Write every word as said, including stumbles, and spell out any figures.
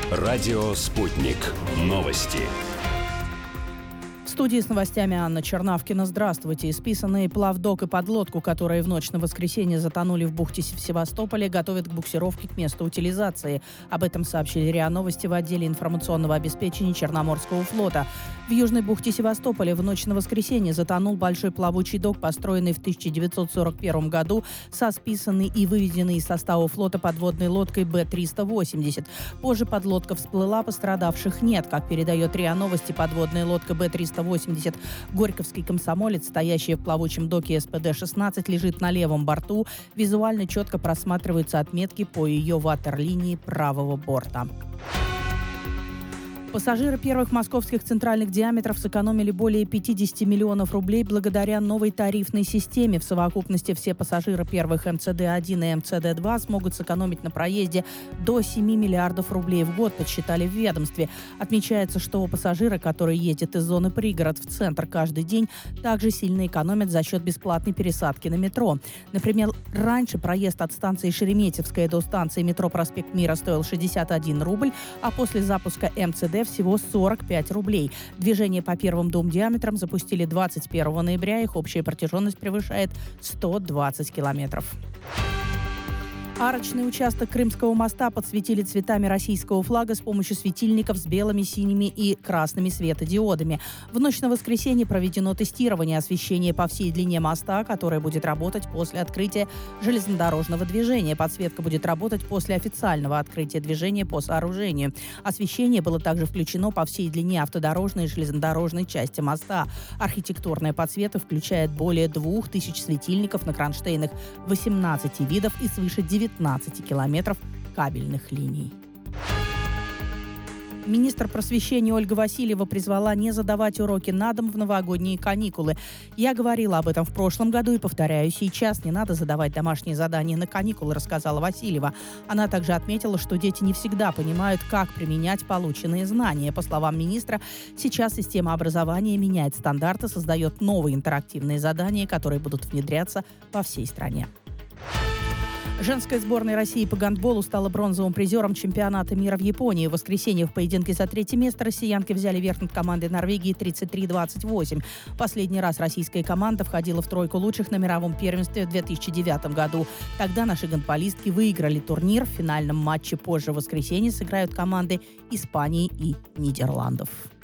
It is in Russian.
Радио «Спутник». Новости. В студии с новостями Анна Чернавкина. Здравствуйте. Списанные плавдок и подлодку, которые в ночь на воскресенье затонули в бухте в Севастополе, готовят к буксировке к месту утилизации. Об этом сообщили РИА Новости в отделе информационного обеспечения Черноморского флота. В южной бухте Севастополя в ночь на воскресенье затонул большой плавучий док, построенный в тысяча девятьсот сорок первом году со списанной и выведенной из состава флота подводной лодкой Бэ триста восемьдесят. Позже подлодка всплыла, пострадавших нет. Как передает РИА Новости, подводная лодка Бэ триста восемьдесят «Горьковский комсомолец», стоящая в плавучем доке эс пэ дэ шестнадцать, лежит на левом борту. Визуально четко просматриваются отметки по ее ватерлинии правого борта. Пассажиры первых московских центральных диаметров сэкономили более пятьдесят миллионов рублей благодаря новой тарифной системе. В совокупности все пассажиры первых эм цэ дэ один и эм цэ дэ два смогут сэкономить на проезде до семи миллиардов рублей в год, подсчитали в ведомстве. Отмечается, что пассажиры, которые ездят из зоны пригород в центр каждый день, также сильно экономят за счет бесплатной пересадки на метро. Например, раньше проезд от станции Шереметьевская до станции метро Проспект Мира стоил шестьдесят один рубль, а после запуска эм цэ дэ всего сорок пять рублей. Движение по первым двум диаметрам запустили двадцать первого ноября. Их общая протяженность превышает сто двадцать километров. Арочный участок Крымского моста подсветили цветами российского флага с помощью светильников с белыми, синими и красными светодиодами. В ночь на воскресенье проведено тестирование освещения по всей длине моста, которое будет работать после открытия железнодорожного движения. Подсветка будет работать после официального открытия движения по сооружению. Освещение было также включено по всей длине автодорожной и железнодорожной части моста. Архитектурная подсветка включает более двух тысяч светильников на кронштейнах восемнадцати видов и свыше девятнадцати километров кабельных линий. Министр просвещения Ольга Васильева призвала не задавать уроки на дом в новогодние каникулы. Я говорила об этом в прошлом году и повторяю сейчас. Не надо задавать домашние задания на каникулы, рассказала Васильева. Она также отметила, что дети не всегда понимают, как применять полученные знания. По словам министра, сейчас система образования меняет стандарты, создает новые интерактивные задания, которые будут внедряться по всей стране. Женская сборная России по гандболу стала бронзовым призером чемпионата мира в Японии. В воскресенье в поединке за третье место россиянки взяли верх над командой Норвегии тридцать три двадцать восемь. Последний раз российская команда входила в тройку лучших на мировом первенстве в две тысячи девятом году. Тогда наши гандболистки выиграли турнир. В финальном матче позже в воскресенье сыграют команды Испании и Нидерландов.